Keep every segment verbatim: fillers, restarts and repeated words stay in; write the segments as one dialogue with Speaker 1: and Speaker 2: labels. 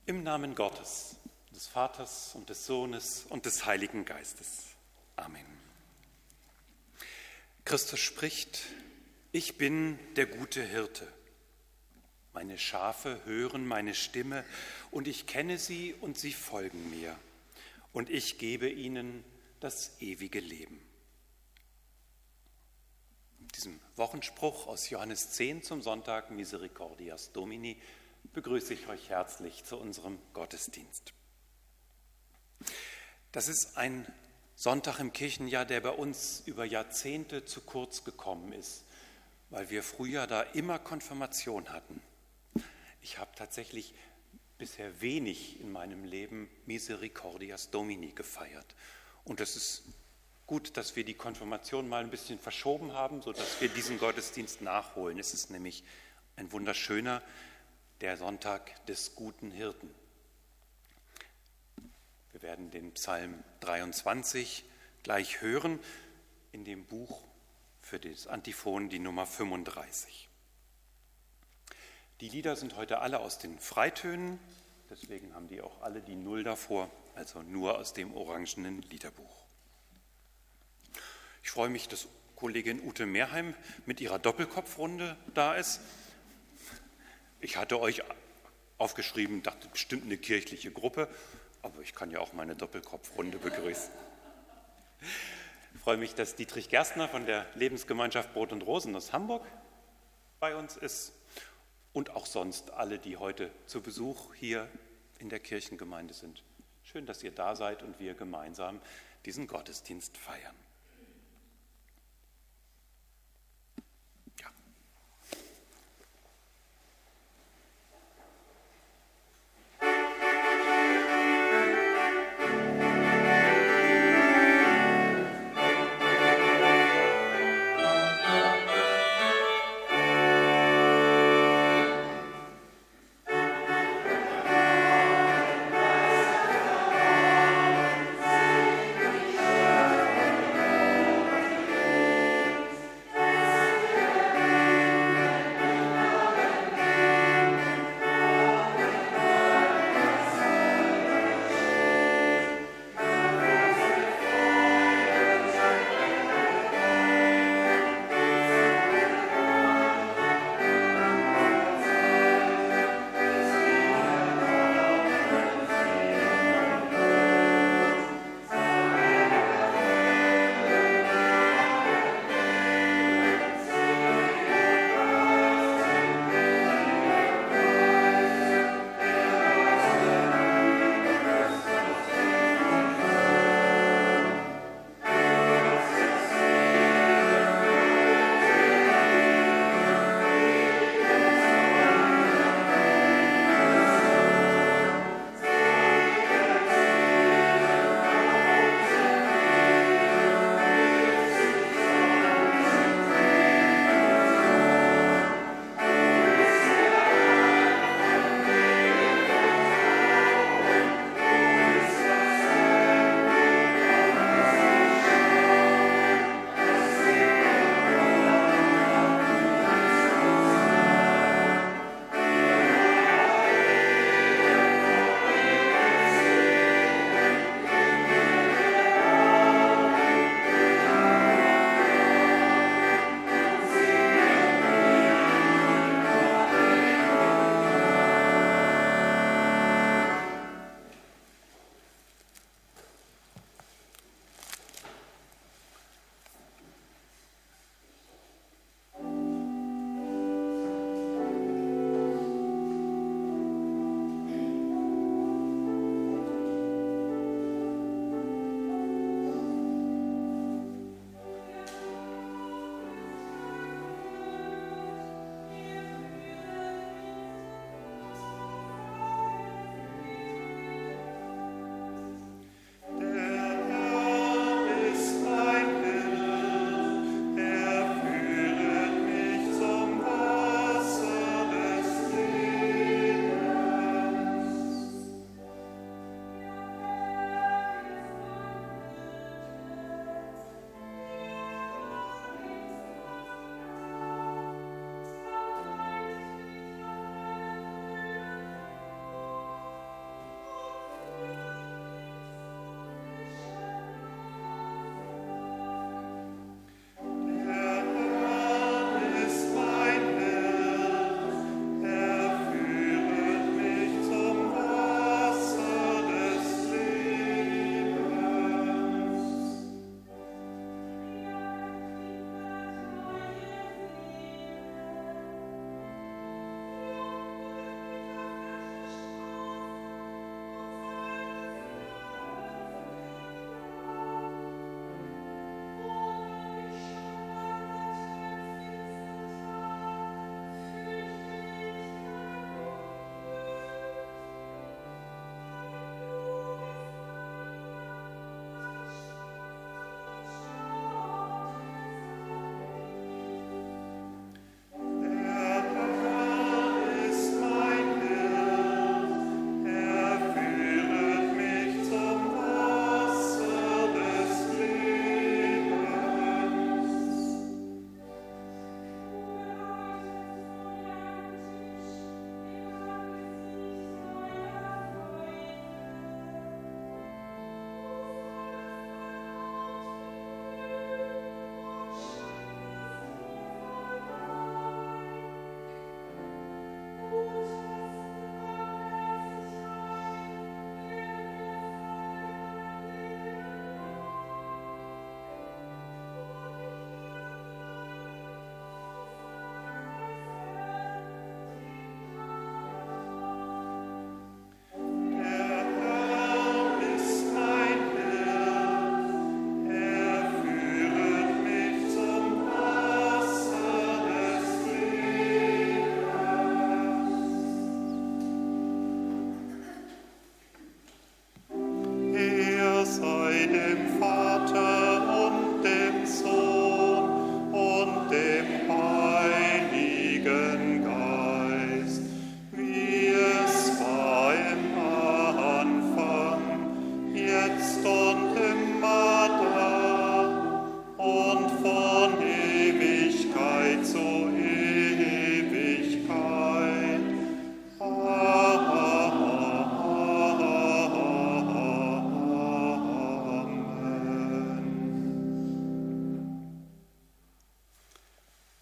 Speaker 1: Im Namen Gottes, des Vaters und des Sohnes und des Heiligen Geistes. Amen. Christus spricht: Ich bin der gute Hirte. Meine Schafe hören meine Stimme, und ich kenne sie, und sie folgen mir. Und ich gebe ihnen das ewige Leben. Mit diesem Wochenspruch aus Johannes zehn zum Sonntag Misericordias Domini begrüße ich euch herzlich zu unserem Gottesdienst. Das ist ein Sonntag im Kirchenjahr, der bei uns über Jahrzehnte zu kurz gekommen ist, weil wir früher da immer Konfirmation hatten. Ich habe tatsächlich bisher wenig in meinem Leben Misericordias Domini gefeiert. Und es ist gut, dass wir die Konfirmation mal ein bisschen verschoben haben, sodass wir diesen Gottesdienst nachholen. Es ist nämlich ein wunderschöner, der Sonntag des guten Hirten. Wir werden den Psalm dreiundzwanzig gleich hören, in dem Buch für das Antiphon die Nummer fünfunddreißig. Die Lieder sind heute alle aus den Freitönen, deswegen haben die auch alle die Null davor, also nur aus dem orangenen Liederbuch. Ich freue mich, dass Kollegin Ute Mehrheim mit ihrer Doppelkopfrunde da ist. Ich hatte euch aufgeschrieben, dachte bestimmt eine kirchliche Gruppe, aber ich kann ja auch meine Doppelkopfrunde begrüßen. Ich freue mich, dass Dietrich Gerstner von der Lebensgemeinschaft Brot und Rosen aus Hamburg bei uns ist und auch sonst alle, die heute zu Besuch hier in der Kirchengemeinde sind. Schön, dass ihr da seid und wir gemeinsam diesen Gottesdienst feiern.
Speaker 2: Amen.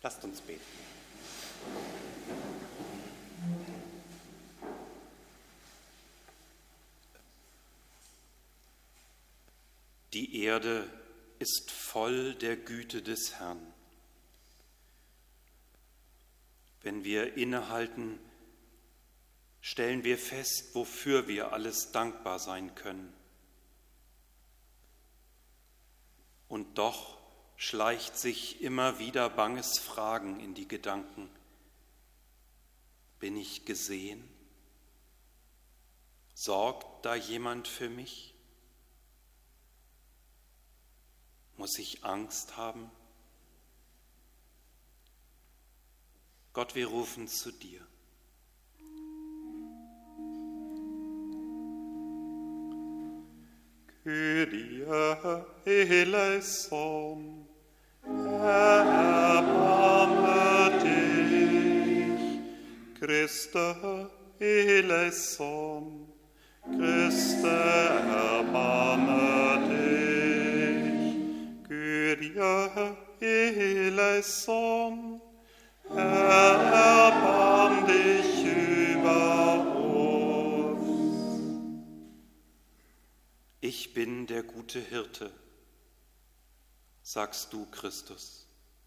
Speaker 1: Lasst uns beten. Die Erde ist voll der Güte des Herrn. Wenn wir innehalten, stellen wir fest, wofür wir alles dankbar sein können. Und doch schleicht sich immer wieder banges Fragen in die Gedanken. Bin ich gesehen? Sorgt da jemand für mich? Muss ich Angst haben? Gott, wir rufen zu dir.
Speaker 2: Kyrie eleison, erbarme dich. Christe eleison, Christe, erbarme dich. Kyrie eleison, erbarm dich über uns.
Speaker 1: Ich bin der gute Hirte, sagst du, Christus.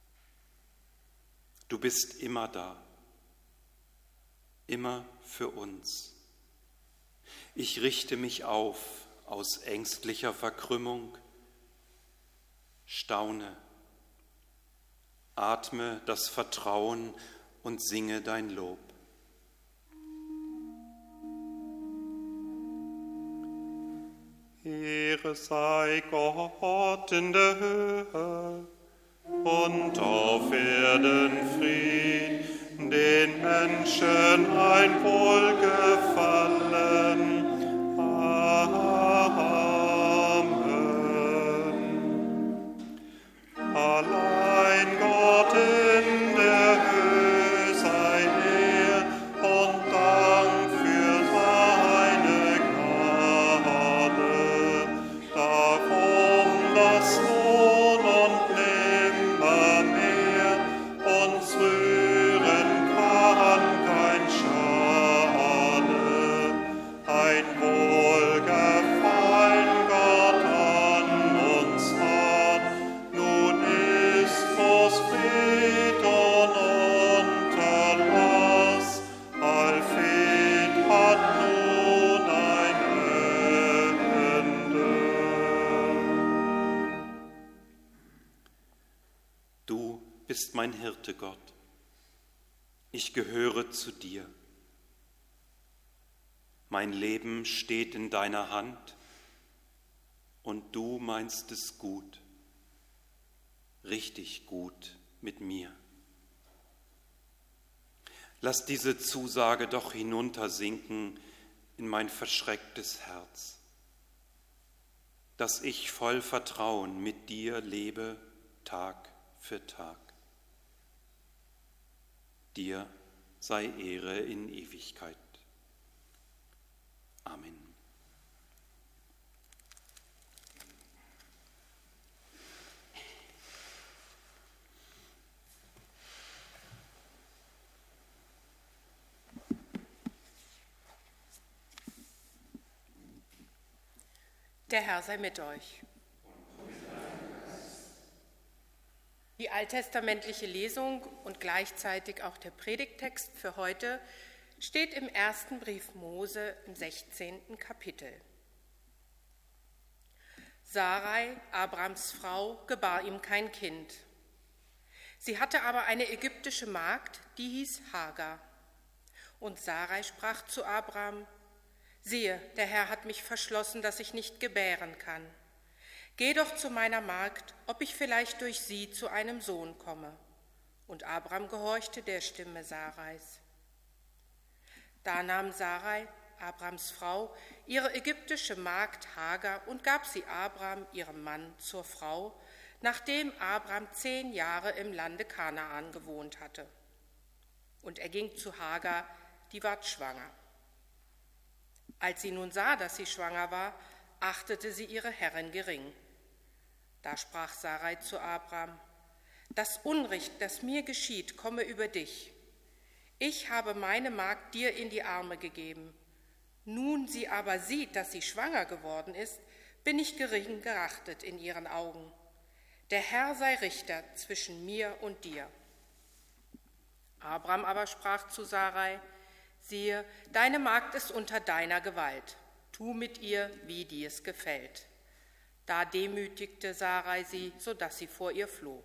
Speaker 1: Du bist immer da, immer für uns. Ich richte mich auf aus ängstlicher Verkrümmung, staune, atme das Vertrauen und singe dein Lob.
Speaker 2: Ehre sei Gott in der Höhe und auf Erden Fried, den Menschen ein Wohlgefallen. Amen. Allein Gott in der Höhe sei Ehr und Dank für seine Gnade. Darum das Lohn und nimmermehr uns rühren kann kein Schade. Ein Wohlgefallen Gott an uns hat, nun ist Fried und Unterlass, allfried hat nun ein Ende.
Speaker 1: Du bist mein Hirte, Gott. Ich gehöre zu dir. Mein Leben steht in deiner Hand und du meinst es gut, richtig gut mit mir. Lass diese Zusage doch hinuntersinken in mein verschrecktes Herz, dass ich voll Vertrauen mit dir lebe Tag für Tag. Dir sei Ehre in Ewigkeit. Amen.
Speaker 3: Der Herr sei mit euch. Die alttestamentliche Lesung und gleichzeitig auch der Predigttext für heute steht im ersten Brief Mose im sechzehnten Kapitel. Sarai, Abrams Frau, gebar ihm kein Kind. Sie hatte aber eine ägyptische Magd, die hieß Hagar. Und Sarai sprach zu Abram: Siehe, der Herr hat mich verschlossen, dass ich nicht gebären kann. Geh doch zu meiner Magd, ob ich vielleicht durch sie zu einem Sohn komme. Und Abram gehorchte der Stimme Sarais. Da nahm Sarai, Abrams Frau, ihre ägyptische Magd Hagar und gab sie Abram, ihrem Mann, zur Frau, nachdem Abram zehn Jahre im Lande Kanaan gewohnt hatte. Und er ging zu Hagar, die ward schwanger. Als sie nun sah, dass sie schwanger war, achtete sie ihre Herrin gering. Da sprach Sarai zu Abram: Das Unrecht, das mir geschieht, komme über dich. Ich habe meine Magd dir in die Arme gegeben. Nun sie aber sieht, dass sie schwanger geworden ist, bin ich gering gerachtet in ihren Augen. Der Herr sei Richter zwischen mir und dir. Abram aber sprach zu Sarai: Siehe, deine Magd ist unter deiner Gewalt. Tu mit ihr, wie dir es gefällt. Da demütigte Sarai sie, so dass sie vor ihr floh.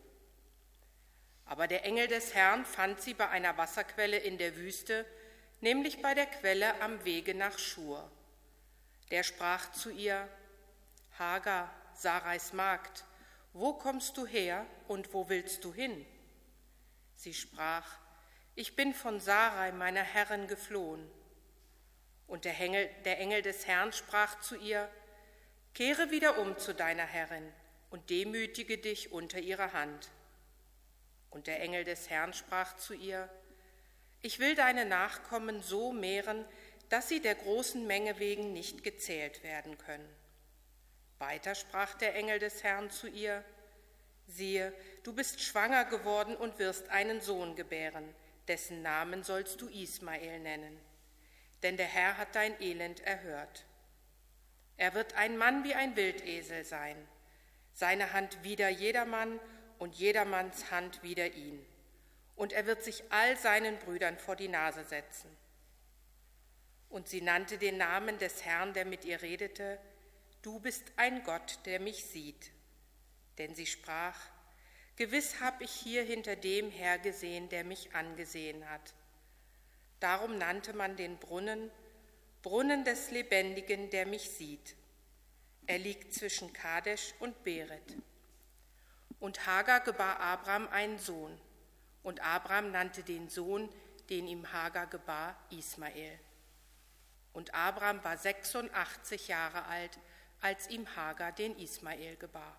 Speaker 3: Aber der Engel des Herrn fand sie bei einer Wasserquelle in der Wüste, nämlich bei der Quelle am Wege nach Schur. Der sprach zu ihr: Hagar, Sarais Magd, wo kommst du her und wo willst du hin? Sie sprach: Ich bin von Sarai, meiner Herrin, geflohen. Und der Engel, der Engel des Herrn sprach zu ihr: Kehre wieder um zu deiner Herrin und demütige dich unter ihrer Hand. Und der Engel des Herrn sprach zu ihr: Ich will deine Nachkommen so mehren, dass sie der großen Menge wegen nicht gezählt werden können. Weiter sprach der Engel des Herrn zu ihr: Siehe, du bist schwanger geworden und wirst einen Sohn gebären, dessen Namen sollst du Ismael nennen. Denn der Herr hat dein Elend erhört. Er wird ein Mann wie ein Wildesel sein, seine Hand wider jedermann und jedermanns Hand wider ihn. Und er wird sich all seinen Brüdern vor die Nase setzen. Und sie nannte den Namen des Herrn, der mit ihr redete: Du bist ein Gott, der mich sieht. Denn sie sprach: Gewiss hab ich hier hinter dem hergesehen, der mich angesehen hat. Darum nannte man den Brunnen Brunnen des Lebendigen, der mich sieht. Er liegt zwischen Kadesh und Beret. Und Hagar gebar Abram einen Sohn, und Abram nannte den Sohn, den ihm Hagar gebar, Ismael. Und Abram war sechsundachtzig Jahre alt, als ihm Hagar den Ismael gebar.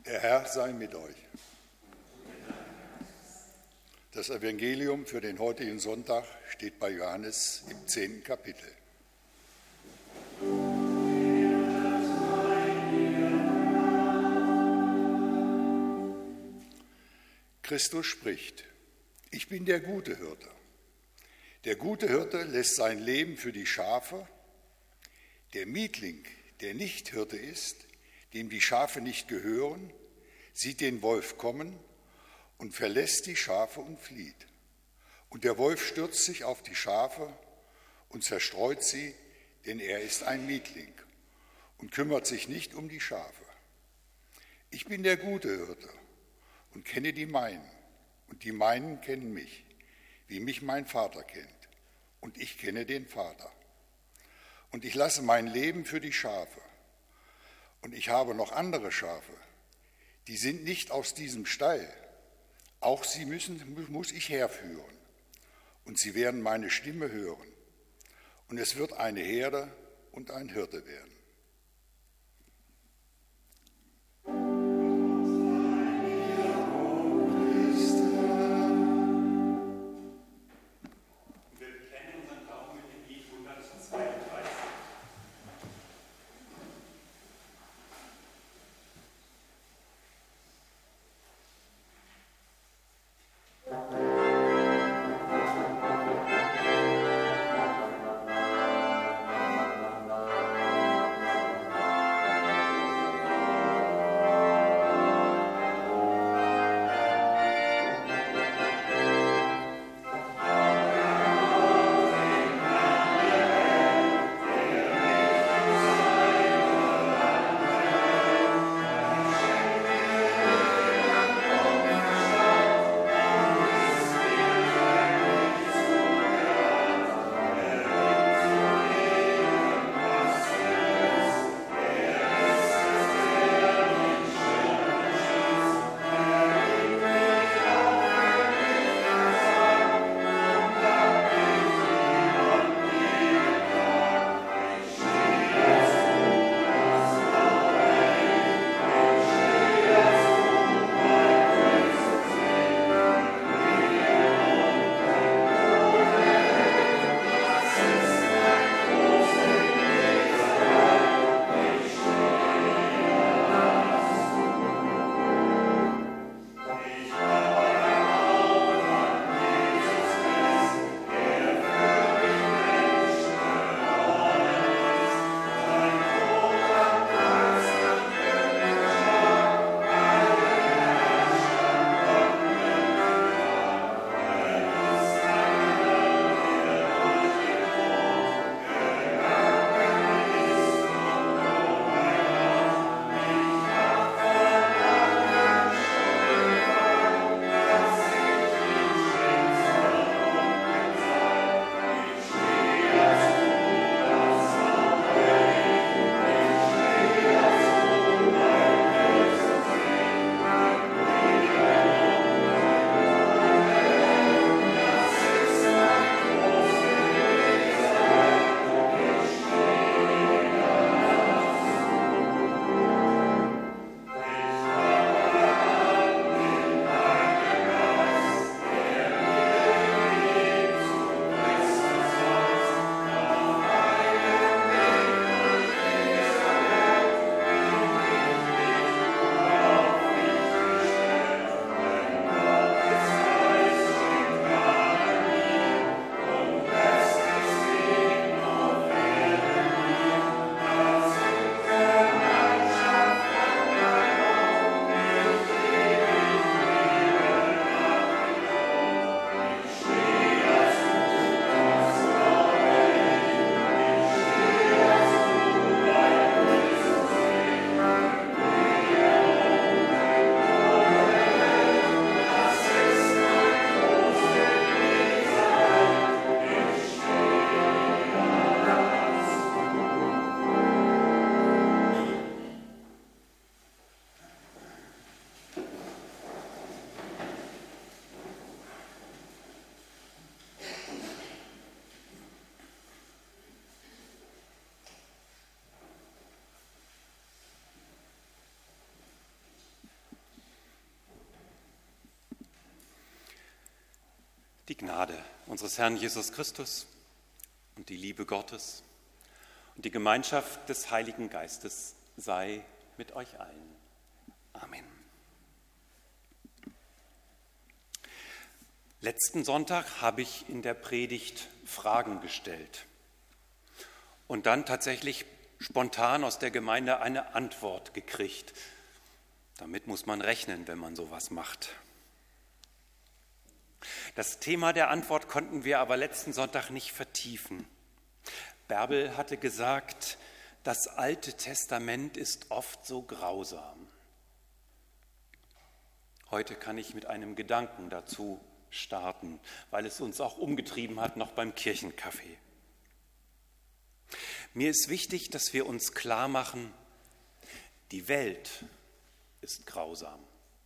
Speaker 4: Der Herr sei mit euch. Das Evangelium für den heutigen Sonntag steht bei Johannes im zehnten Kapitel. Christus spricht: Ich bin der gute Hirte. Der gute Hirte lässt sein Leben für die Schafe. Der Mietling, der nicht Hirte ist, dem die Schafe nicht gehören, sieht den Wolf kommen und verlässt die Schafe und flieht. Und der Wolf stürzt sich auf die Schafe und zerstreut sie, denn er ist ein Mietling und kümmert sich nicht um die Schafe. Ich bin der gute Hirte und kenne die meinen, und die meinen kennen mich, wie mich mein Vater kennt, und ich kenne den Vater. Und ich lasse mein Leben für die Schafe. Und ich habe noch andere Schafe, die sind nicht aus diesem Stall. Auch sie müssen, muss ich herführen. Und sie werden meine Stimme hören. Und es wird eine Herde und ein Hirte werden.
Speaker 2: Amen.
Speaker 1: Die Gnade unseres Herrn Jesus Christus und die Liebe Gottes und die Gemeinschaft des Heiligen Geistes sei mit euch allen. Amen. Letzten Sonntag habe ich in der Predigt Fragen gestellt und dann tatsächlich spontan aus der Gemeinde eine Antwort gekriegt. Damit muss man rechnen, wenn man sowas macht. Das Thema der Antwort konnten wir aber letzten Sonntag nicht vertiefen. Bärbel hatte gesagt, das Alte Testament ist oft so grausam. Heute kann ich mit einem Gedanken dazu starten, weil es uns auch umgetrieben hat, noch beim Kirchenkaffee. Mir ist wichtig, dass wir uns klar machen, die Welt ist grausam.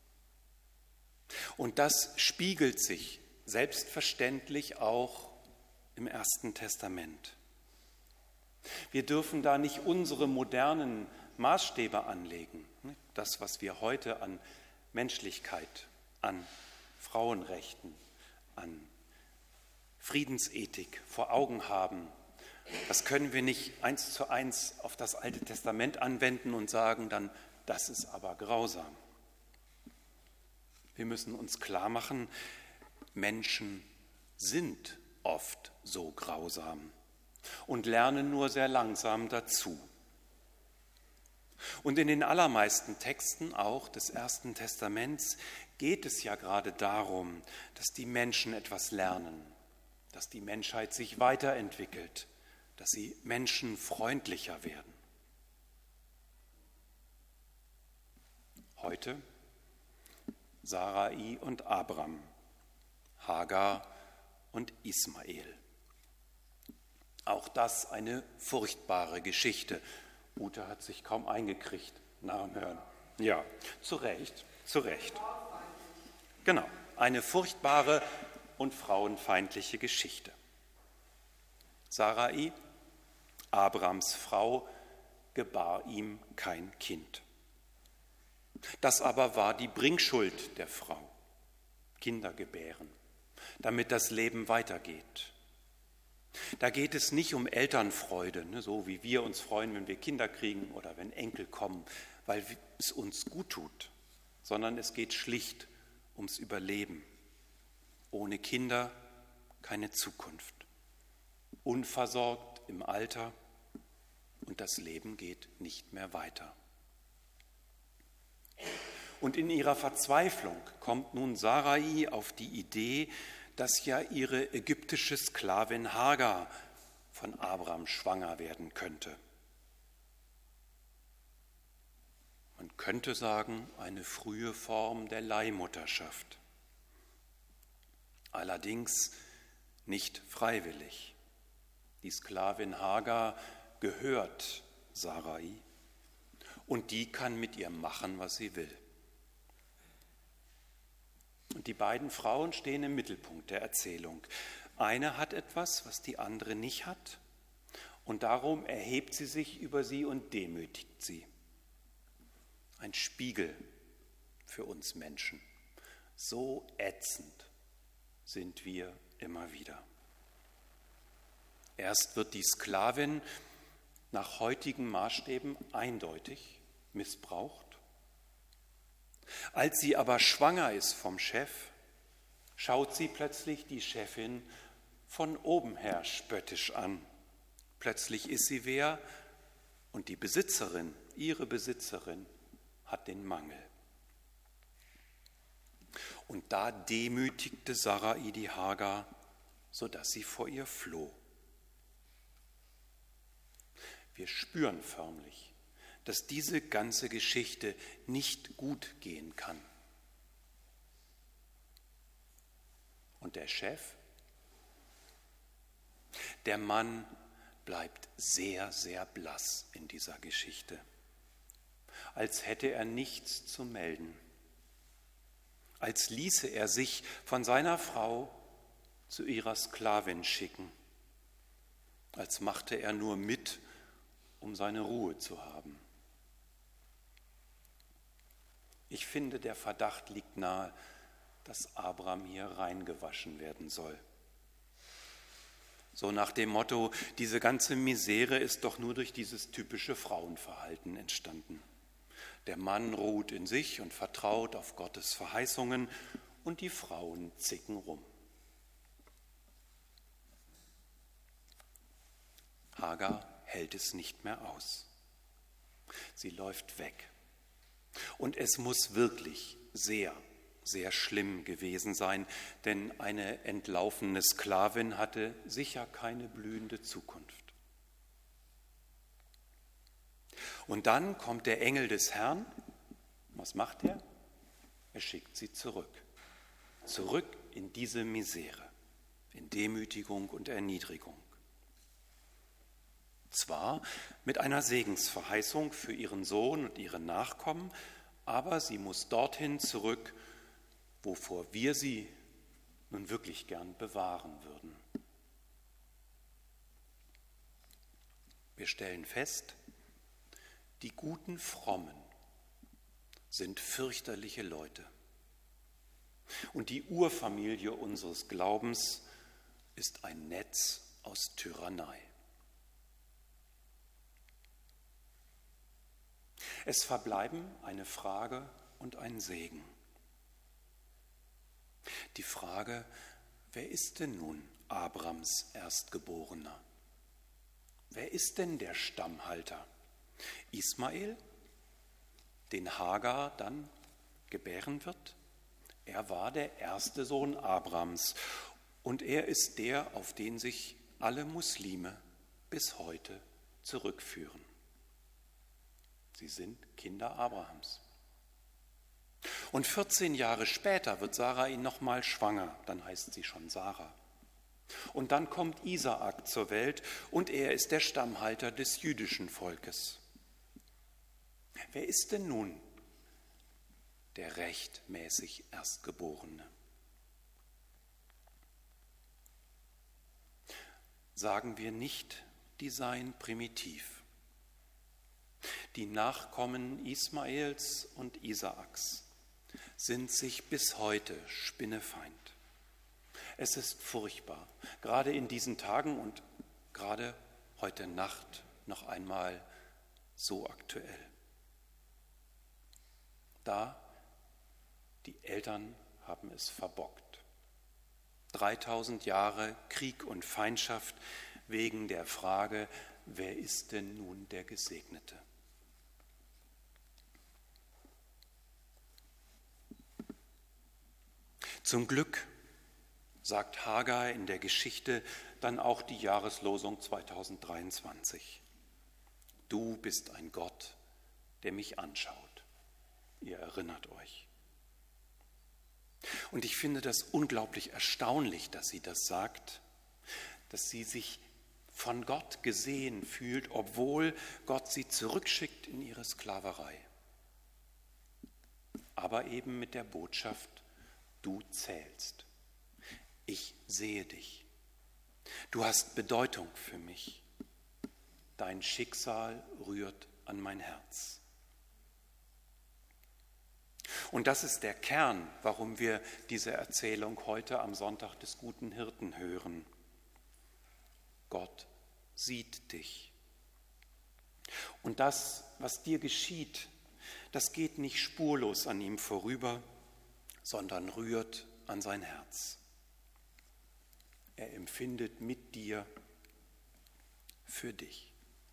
Speaker 1: Und das spiegelt sich selbstverständlich auch im Ersten Testament. Wir dürfen da nicht unsere modernen Maßstäbe anlegen. Das, was wir heute an Menschlichkeit, an Frauenrechten, an Friedensethik vor Augen haben, das können wir nicht eins zu eins auf das Alte Testament anwenden und sagen dann, das ist aber grausam. Wir müssen uns klar machen, Menschen sind oft so grausam und lernen nur sehr langsam dazu. Und in den allermeisten Texten auch des Ersten Testaments geht es ja gerade darum, dass die Menschen etwas lernen, dass die Menschheit sich weiterentwickelt, dass sie menschenfreundlicher werden. Heute Sarai und Abram, Hagar und Ismael. Auch das eine furchtbare Geschichte. Ute hat sich kaum eingekriegt nach dem Hören. Ja, zu Recht, zu Recht. Genau, eine furchtbare und frauenfeindliche Geschichte. Sarai, Abrams Frau, gebar ihm kein Kind. Das aber war die Bringschuld der Frau, Kinder gebären, damit das Leben weitergeht. Da geht es nicht um Elternfreude, ne, so wie wir uns freuen, wenn wir Kinder kriegen oder wenn Enkel kommen, weil es uns gut tut, sondern es geht schlicht ums Überleben. Ohne Kinder keine Zukunft, unversorgt im Alter und das Leben geht nicht mehr weiter. Und in ihrer Verzweiflung kommt nun Sarai auf die Idee, dass ja ihre ägyptische Sklavin Hagar von Abram schwanger werden könnte. Man könnte sagen, eine frühe Form der Leihmutterschaft. Allerdings nicht freiwillig. Die Sklavin Hagar gehört Sarai. Und die kann mit ihr machen, was sie will. Und die beiden Frauen stehen im Mittelpunkt der Erzählung. Eine hat etwas, was die andere nicht hat. Und darum erhebt sie sich über sie und demütigt sie. Ein Spiegel für uns Menschen. So ätzend sind wir immer wieder. Erst wird die Sklavin nach heutigen Maßstäben eindeutig missbraucht. Als sie aber schwanger ist vom Chef, schaut sie plötzlich die Chefin von oben her spöttisch an. Plötzlich ist sie wer und die Besitzerin, ihre Besitzerin, hat den Mangel. Und da demütigte Sarai die Hagar, sodass sie vor ihr floh. Wir spüren förmlich, dass diese ganze Geschichte nicht gut gehen kann. Und der Chef, der Mann bleibt sehr, sehr blass in dieser Geschichte, als hätte er nichts zu melden, als ließe er sich von seiner Frau zu ihrer Sklavin schicken, als machte er nur mit, um seine Ruhe zu haben. Ich finde, der Verdacht liegt nahe, dass Abraham hier reingewaschen werden soll. So nach dem Motto, diese ganze Misere ist doch nur durch dieses typische Frauenverhalten entstanden. Der Mann ruht in sich und vertraut auf Gottes Verheißungen und die Frauen zicken rum. Hagar hält es nicht mehr aus. Sie läuft weg. Und es muss wirklich sehr, sehr schlimm gewesen sein, denn eine entlaufene Sklavin hatte sicher keine blühende Zukunft. Und dann kommt der Engel des Herrn. Was macht er? Er schickt sie zurück. Zurück in diese Misere, in Demütigung und Erniedrigung. Zwar mit einer Segensverheißung für ihren Sohn und ihre Nachkommen, aber sie muss dorthin zurück, wovor wir sie nun wirklich gern bewahren würden. Wir stellen fest, die guten Frommen sind fürchterliche Leute. Und die Urfamilie unseres Glaubens ist ein Netz aus Tyrannei. Es verbleiben eine Frage und ein Segen. Die Frage, wer ist denn nun Abrams Erstgeborener? Wer ist denn der Stammhalter? Ismael, den Hagar dann gebären wird? Er war der erste Sohn Abrams und er ist der, auf den sich alle Muslime bis heute zurückführen. Sie sind Kinder Abrahams. Und vierzehn Jahre später wird Sarah ihn nochmal schwanger, dann heißt sie schon Sarah. Und dann kommt Isaak zur Welt und er ist der Stammhalter des jüdischen Volkes. Wer ist denn nun der rechtmäßig Erstgeborene? Sagen wir nicht, die seien primitiv. Die Nachkommen Ismaels und Isaaks sind sich bis heute spinnefeind. Es ist furchtbar, gerade in diesen Tagen und gerade heute Nacht noch einmal so aktuell. Da, die Eltern haben es verbockt. dreitausend Jahre Krieg und Feindschaft wegen der Frage, wer ist denn nun der Gesegnete? Zum Glück sagt Hagar in der Geschichte dann auch die Jahreslosung zweitausenddreiundzwanzig. Du bist ein Gott, der mich anschaut. Ihr erinnert euch. Und ich finde das unglaublich erstaunlich, dass sie das sagt, dass sie sich von Gott gesehen fühlt, obwohl Gott sie zurückschickt in ihre Sklaverei. Aber eben mit der Botschaft, du zählst. Ich sehe dich. Du hast Bedeutung für mich. Dein Schicksal rührt an mein Herz. Und das ist der Kern, warum wir diese Erzählung heute am Sonntag des guten Hirten hören. Gott sieht dich. Und das, was dir geschieht, das geht nicht spurlos an ihm vorüber, sondern rührt an sein Herz. Er empfindet mit dir für dich.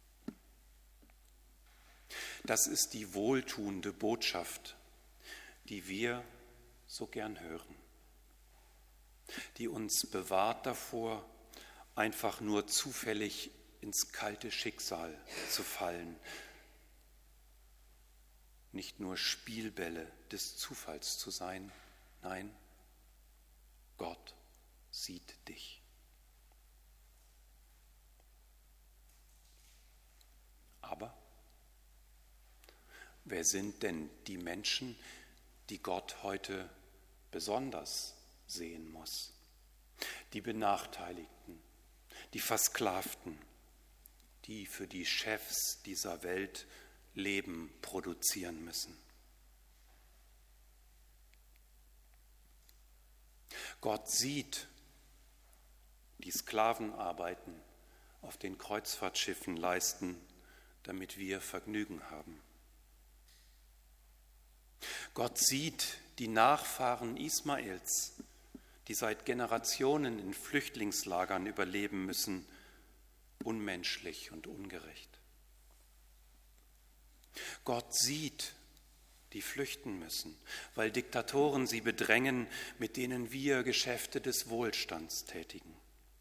Speaker 1: Das ist die wohltuende Botschaft, die wir so gern hören, die uns bewahrt davor, einfach nur zufällig ins kalte Schicksal zu fallen, nicht nur Spielbälle des Zufalls zu sein, nein, Gott sieht dich. Aber wer sind denn die Menschen, die Gott heute besonders sehen muss? Die Benachteiligten, die Versklavten, die für die Chefs dieser Welt Leben produzieren müssen. Gott sieht die Sklavenarbeiten auf den Kreuzfahrtschiffen leisten, damit wir Vergnügen haben. Gott sieht die Nachfahren Ismaels, die seit Generationen in Flüchtlingslagern überleben müssen, unmenschlich und ungerecht. Gott sieht, die flüchten müssen, weil Diktatoren sie bedrängen, mit denen wir Geschäfte des Wohlstands tätigen.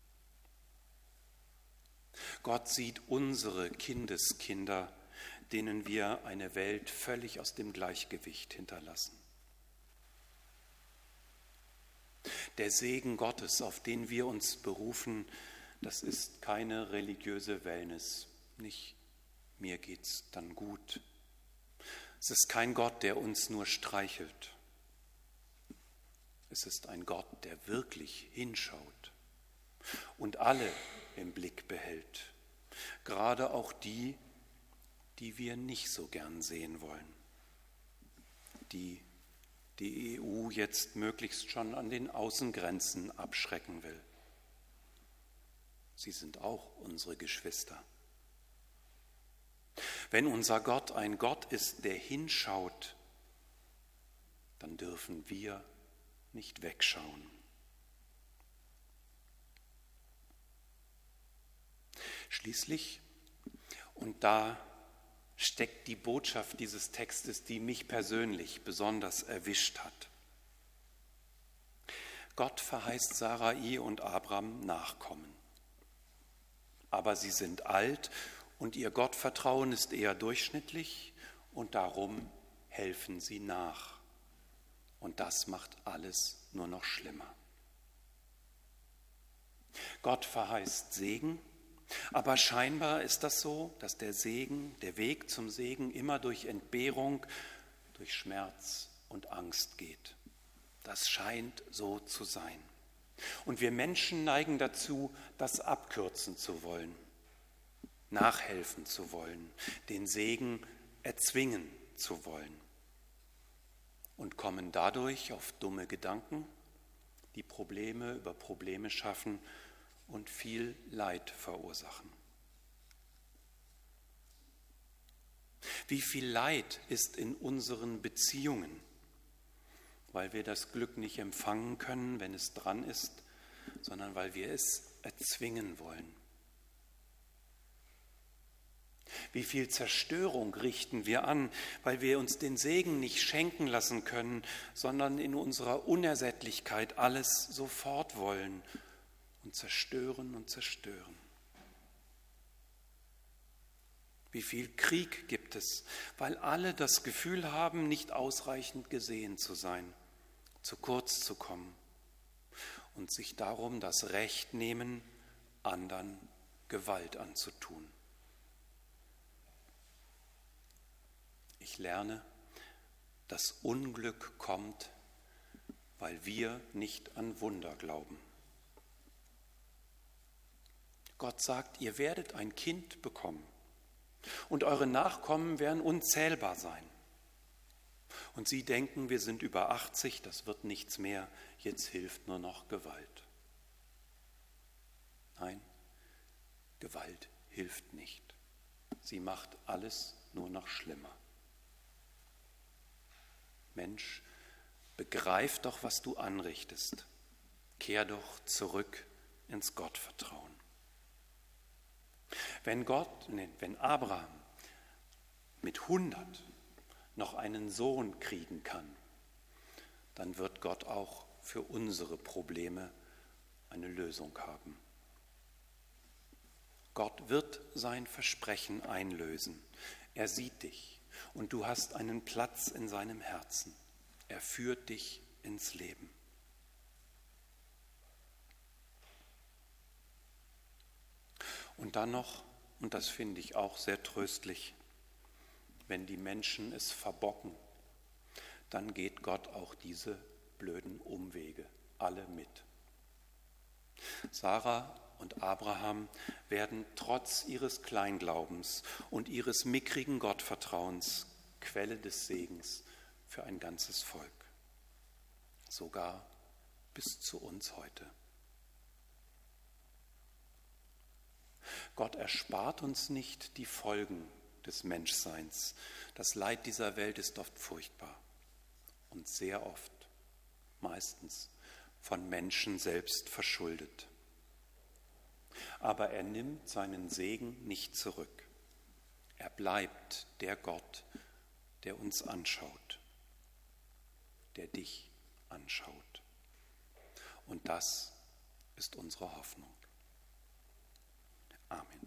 Speaker 1: Gott sieht unsere Kindeskinder, denen wir eine Welt völlig aus dem Gleichgewicht hinterlassen. Der Segen Gottes, auf den wir uns berufen, das ist keine religiöse Wellness. Nicht, mir geht's dann gut. Es ist kein Gott, der uns nur streichelt. Es ist ein Gott, der wirklich hinschaut und alle im Blick behält, gerade auch die, die wir nicht so gern sehen wollen, die die E U jetzt möglichst schon an den Außengrenzen abschrecken will. Sie sind auch unsere Geschwister. Wenn unser Gott ein Gott ist, der hinschaut, dann dürfen wir nicht wegschauen. Schließlich, und da steckt die Botschaft dieses Textes, die mich persönlich besonders erwischt hat. Gott verheißt Sarai und Abram Nachkommen. Aber sie sind alt und ihr Gottvertrauen ist eher durchschnittlich und darum helfen sie nach. Und das macht alles nur noch schlimmer. Gott verheißt Segen, aber scheinbar ist das so, dass der Segen, der Weg zum Segen immer durch Entbehrung, durch Schmerz und Angst geht. Das scheint so zu sein. Und wir Menschen neigen dazu, das abkürzen zu wollen, nachhelfen zu wollen, den Segen erzwingen zu wollen und kommen dadurch auf dumme Gedanken, die Probleme über Probleme schaffen und viel Leid verursachen. Wie viel Leid ist in unseren Beziehungen, weil wir das Glück nicht empfangen können, wenn es dran ist, sondern weil wir es erzwingen wollen. Wie viel Zerstörung richten wir an, weil wir uns den Segen nicht schenken lassen können, sondern in unserer Unersättlichkeit alles sofort wollen und zerstören und zerstören. Wie viel Krieg gibt es, weil alle das Gefühl haben, nicht ausreichend gesehen zu sein, zu kurz zu kommen und sich darum das Recht nehmen, anderen Gewalt anzutun. Ich lerne, das Unglück kommt, weil wir nicht an Wunder glauben. Gott sagt, ihr werdet ein Kind bekommen und eure Nachkommen werden unzählbar sein. Und sie denken, wir sind über achtzig, das wird nichts mehr, jetzt hilft nur noch Gewalt. Nein, Gewalt hilft nicht. Sie macht alles nur noch schlimmer. Mensch, begreif doch, was du anrichtest. Kehr doch zurück ins Gottvertrauen. Wenn Gott, nee, wenn Abraham mit hundert noch einen Sohn kriegen kann, dann wird Gott auch für unsere Probleme eine Lösung haben. Gott wird sein Versprechen einlösen. Er sieht dich und du hast einen Platz in seinem Herzen. Er führt dich ins Leben. Und dann noch, und das finde ich auch sehr tröstlich, wenn die Menschen es verbocken, dann geht Gott auch diese blöden Umwege alle mit. Sarah und Abraham werden trotz ihres Kleinglaubens und ihres mickrigen Gottvertrauens Quelle des Segens für ein ganzes Volk, sogar bis zu uns heute. Gott erspart uns nicht die Folgen des Menschseins. Das Leid dieser Welt ist oft furchtbar und sehr oft, meistens, von Menschen selbst verschuldet. Aber er nimmt seinen Segen nicht zurück. Er bleibt der Gott, der uns anschaut, der dich anschaut. Und das ist unsere Hoffnung. Amen.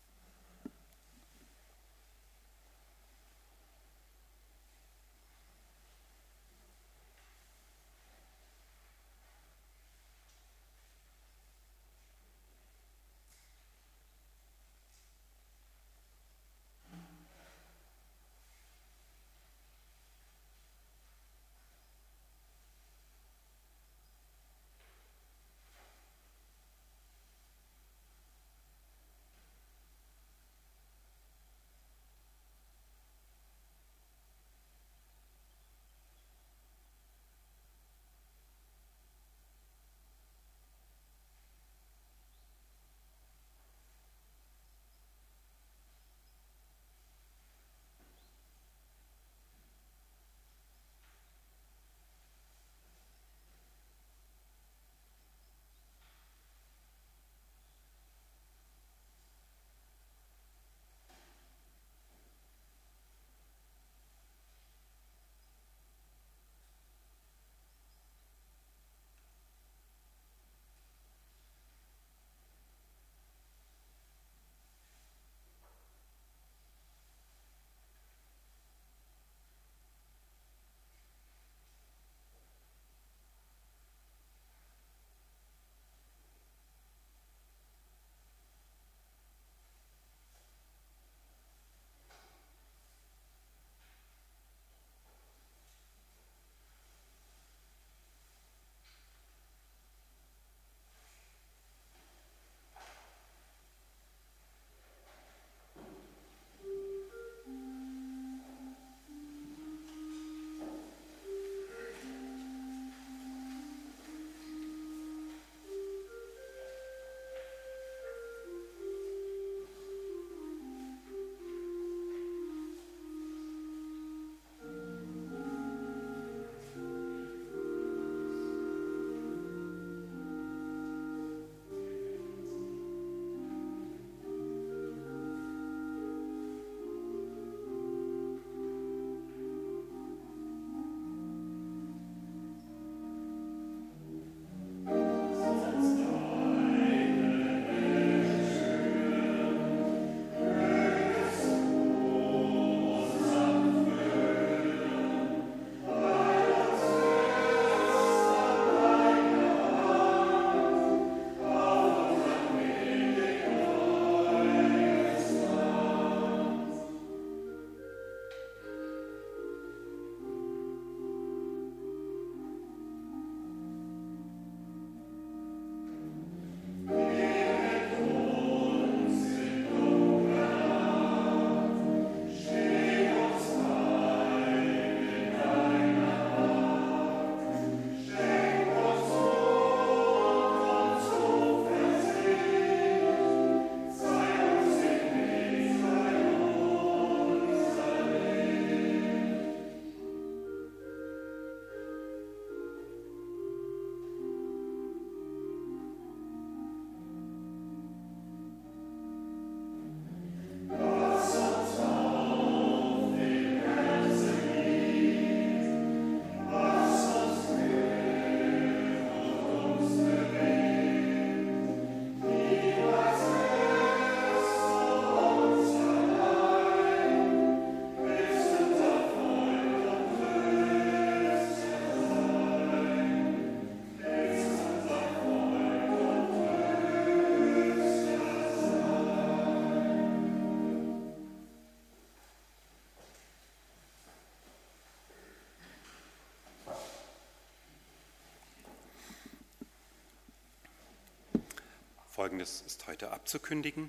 Speaker 1: Folgendes ist heute abzukündigen.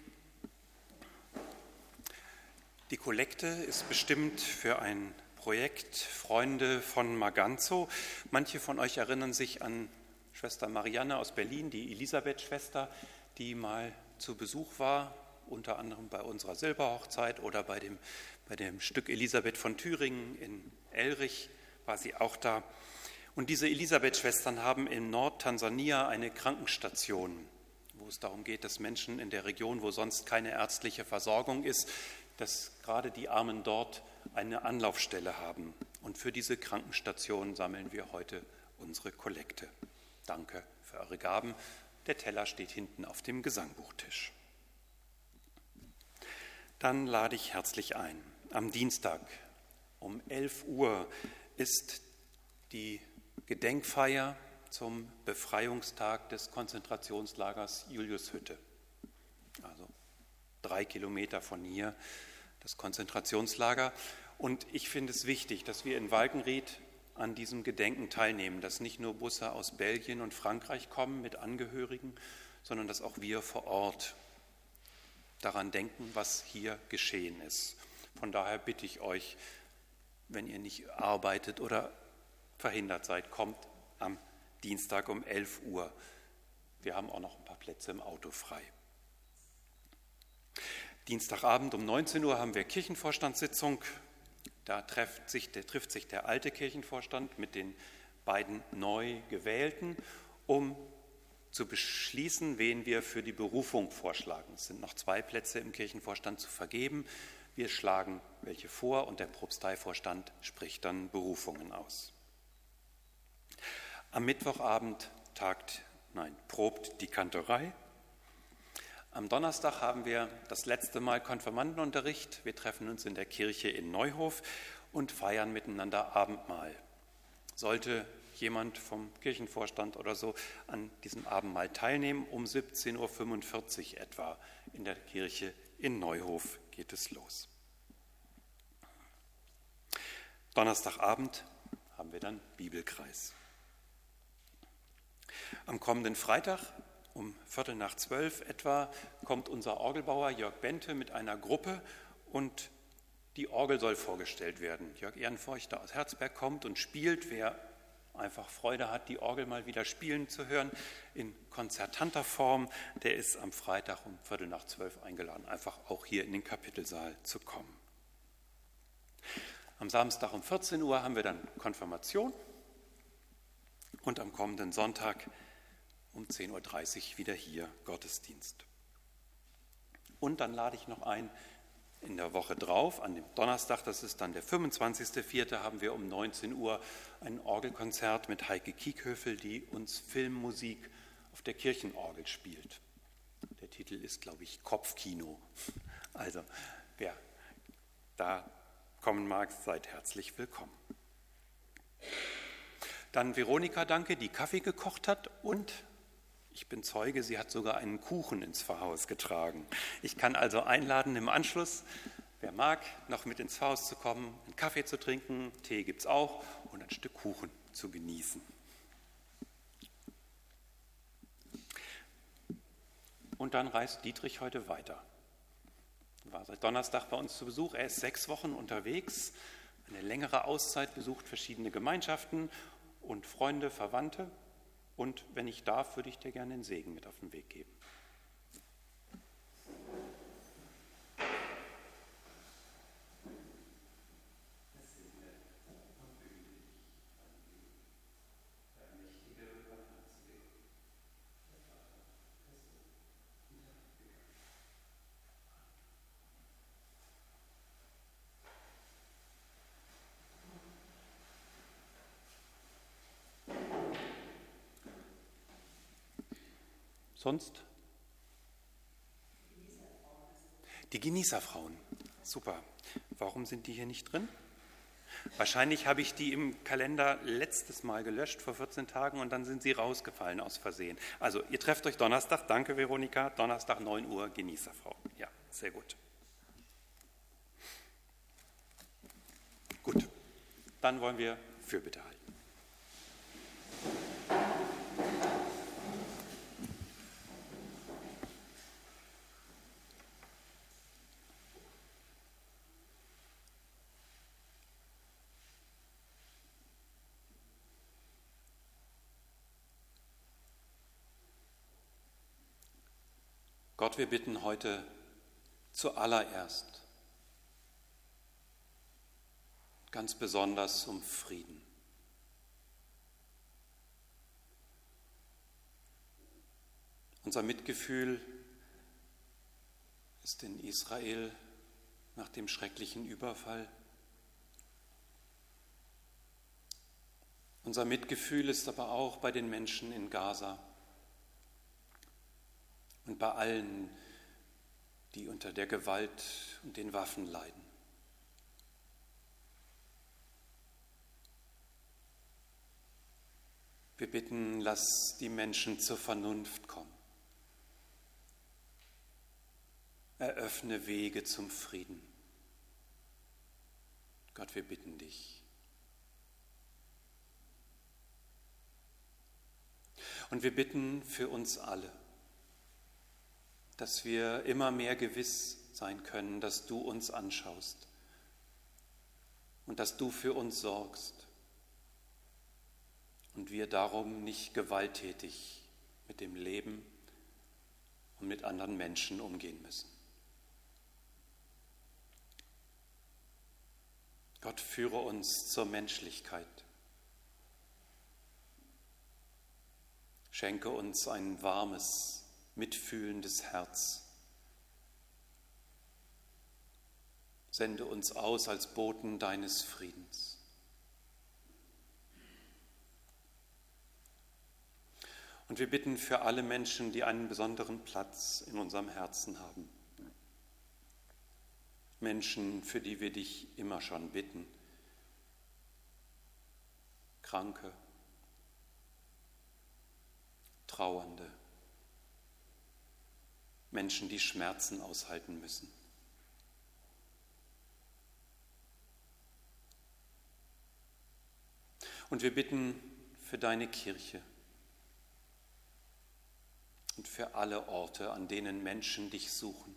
Speaker 1: Die Kollekte ist bestimmt für ein Projekt Freunde von Maganzo. Manche von euch erinnern sich an Schwester Marianne aus Berlin, die Elisabeth-Schwester, die mal zu Besuch war, unter anderem bei unserer Silberhochzeit oder bei dem, bei dem Stück Elisabeth von Thüringen in Elrich war sie auch da. Und diese Elisabeth-Schwestern haben in Nordtansania eine Krankenstation, wo es darum geht, dass Menschen in der Region, wo sonst keine ärztliche Versorgung ist, dass gerade die Armen dort eine Anlaufstelle haben. Und für diese Krankenstation sammeln wir heute unsere Kollekte. Danke für eure Gaben. Der Teller steht hinten auf dem Gesangbuchtisch. Dann lade ich herzlich ein. Am Dienstag um elf Uhr ist die Gedenkfeier zum Befreiungstag des Konzentrationslagers Juliushütte. Also drei Kilometer von hier das Konzentrationslager. Und ich finde es wichtig, dass wir in Walkenried an diesem Gedenken teilnehmen, dass nicht nur Busse aus Belgien und Frankreich kommen mit Angehörigen, sondern dass auch wir vor Ort daran denken, was hier geschehen ist. Von daher bitte ich euch, wenn ihr nicht arbeitet oder verhindert seid, kommt am Dienstag um elf Uhr. Wir haben auch noch ein paar Plätze im Auto frei. Dienstagabend um neunzehn Uhr haben wir Kirchenvorstandssitzung. Da trifft sich, der, trifft sich der alte Kirchenvorstand mit den beiden neu gewählten, um zu beschließen, wen wir für die Berufung vorschlagen. Es sind noch zwei Plätze im Kirchenvorstand zu vergeben. Wir schlagen welche vor und der Propsteivorstand spricht dann Berufungen aus. Am Mittwochabend tagt, nein, probt die Kantorei. Am Donnerstag haben wir das letzte Mal Konfirmandenunterricht. Wir treffen uns in der Kirche in Neuhof und feiern miteinander Abendmahl. Sollte jemand vom Kirchenvorstand oder so an diesem Abendmahl teilnehmen, um siebzehn Uhr fünfundvierzig etwa in der Kirche in Neuhof geht es los. Donnerstagabend haben wir dann Bibelkreis. Am kommenden Freitag um Viertel nach zwölf etwa kommt unser Orgelbauer Jörg Bente mit einer Gruppe und die Orgel soll vorgestellt werden. Jörg Ehrenfeuchter aus Herzberg kommt und spielt. Wer einfach Freude hat, die Orgel mal wieder spielen zu hören in konzertanter Form, der ist am Freitag um Viertel nach zwölf eingeladen, einfach auch hier in den Kapitelsaal zu kommen. Am Samstag um vierzehn Uhr haben wir dann Konfirmation und am kommenden Sonntag um zehn Uhr dreißig wieder hier Gottesdienst. Und dann lade ich noch ein, in der Woche drauf, an dem Donnerstag, das ist dann der fünfundzwanzigster vierte, haben wir um neunzehn Uhr ein Orgelkonzert mit Heike Kiekhöfel, die uns Filmmusik auf der Kirchenorgel spielt. Der Titel ist, glaube ich, Kopfkino. Also, wer da kommen mag, seid herzlich willkommen. Dann Veronika, danke, die Kaffee gekocht hat und ich bin Zeuge, sie hat sogar einen Kuchen ins Pfarrhaus getragen. Ich kann also einladen, im Anschluss, wer mag, noch mit ins Pfarrhaus zu kommen, einen Kaffee zu trinken, Tee gibt es auch und ein Stück Kuchen zu genießen. Und dann reist Dietrich heute weiter. Er war seit Donnerstag bei uns zu Besuch. Er ist sechs Wochen unterwegs, eine längere Auszeit, besucht verschiedene Gemeinschaften und Freunde, Verwandte. Und wenn ich darf, würde ich dir gerne den Segen mit auf den Weg geben. Sonst? Die Genießerfrauen. Super. Warum sind die hier nicht drin? Wahrscheinlich habe ich die im Kalender letztes Mal gelöscht, vor vierzehn Tagen, und dann sind sie rausgefallen aus Versehen. Also, ihr trefft euch Donnerstag. Danke, Veronika. Donnerstag, neun Uhr, Genießerfrauen. Ja, sehr gut. Gut. Dann wollen wir Fürbitte halten. Gott, wir bitten heute zuallererst ganz besonders um Frieden. Unser Mitgefühl ist in Israel nach dem schrecklichen Überfall. Unser Mitgefühl ist aber auch bei den Menschen in Gaza und bei allen, die unter der Gewalt und den Waffen leiden. Wir bitten, lass die Menschen zur Vernunft kommen. Eröffne Wege zum Frieden. Gott, wir bitten dich. Und wir bitten für uns alle, dass wir immer mehr gewiss sein können, dass du uns anschaust und dass du für uns sorgst und wir darum nicht gewalttätig mit dem Leben und mit anderen Menschen umgehen müssen. Gott, führe uns zur Menschlichkeit. Schenke uns ein warmes, mitfühlendes Herz. Sende uns aus als Boten deines Friedens. Und wir bitten für alle Menschen, die einen besonderen Platz in unserem Herzen haben. Menschen, für die wir dich immer schon bitten. Kranke, Trauernde, Menschen, die Schmerzen aushalten müssen. Und wir bitten für deine Kirche und für alle Orte, an denen Menschen dich suchen.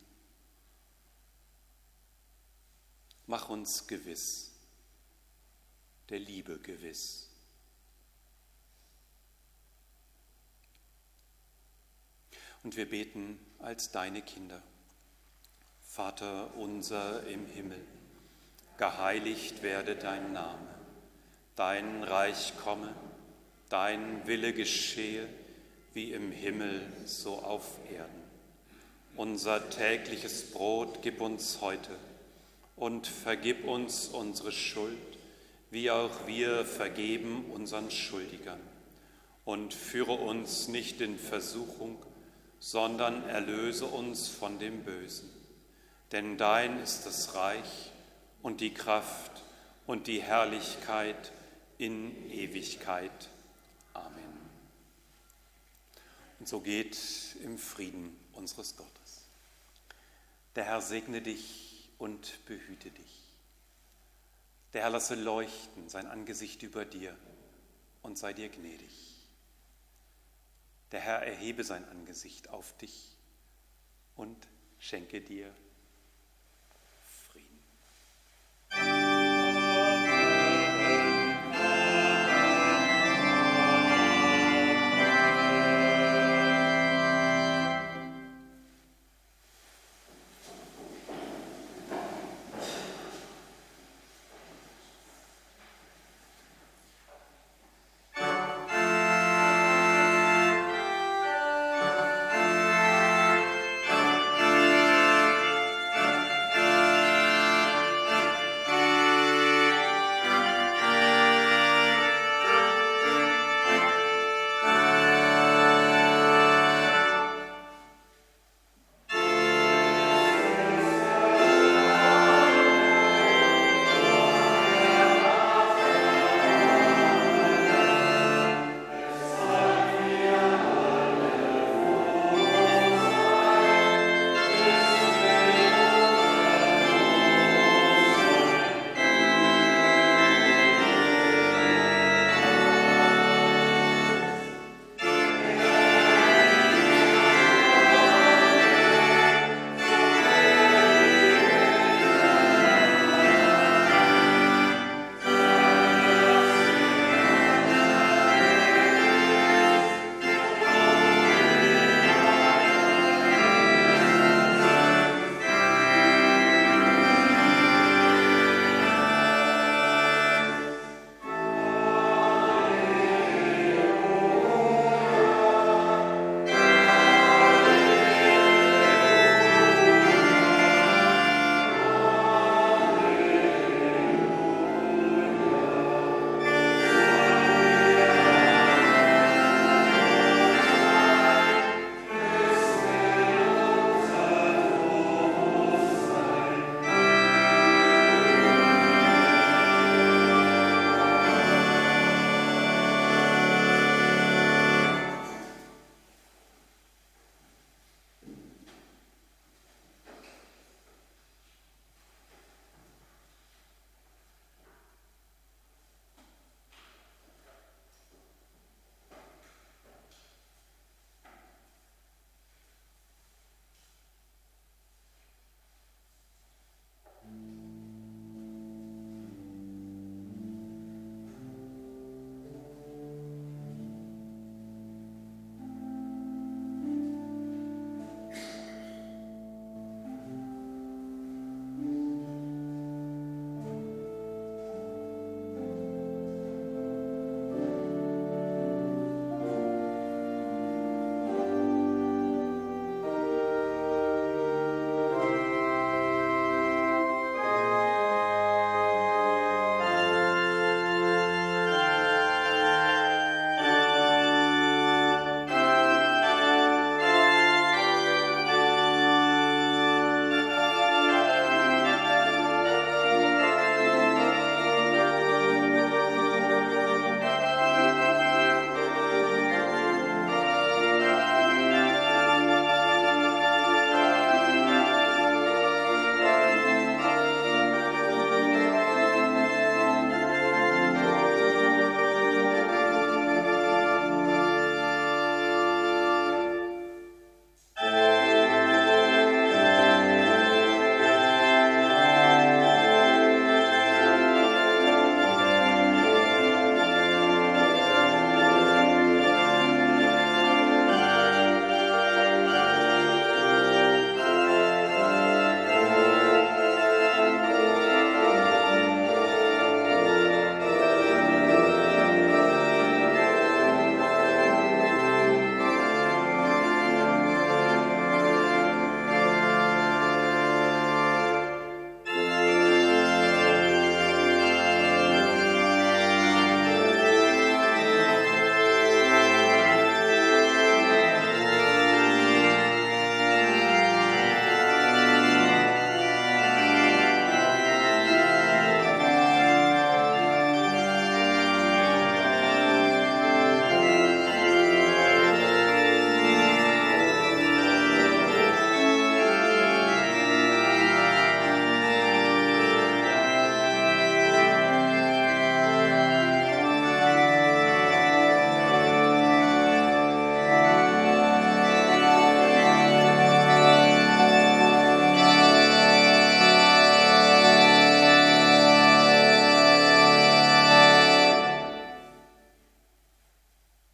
Speaker 1: Mach uns gewiss, der Liebe gewiss. Und wir beten als deine Kinder. Vater unser im Himmel, geheiligt werde dein Name, dein Reich komme, dein Wille geschehe, wie im Himmel, so auf Erden. Unser tägliches Brot gib uns heute und vergib uns unsere Schuld, wie auch wir vergeben unseren Schuldigern. Und führe uns nicht in Versuchung, sondern erlöse uns von dem Bösen. Denn dein ist das Reich und die Kraft und die Herrlichkeit in Ewigkeit. Amen. Und so geht im Frieden unseres Gottes. Der Herr segne dich und behüte dich. Der Herr lasse leuchten sein Angesicht über dir und sei dir gnädig. Der Herr erhebe sein Angesicht auf dich und schenke dir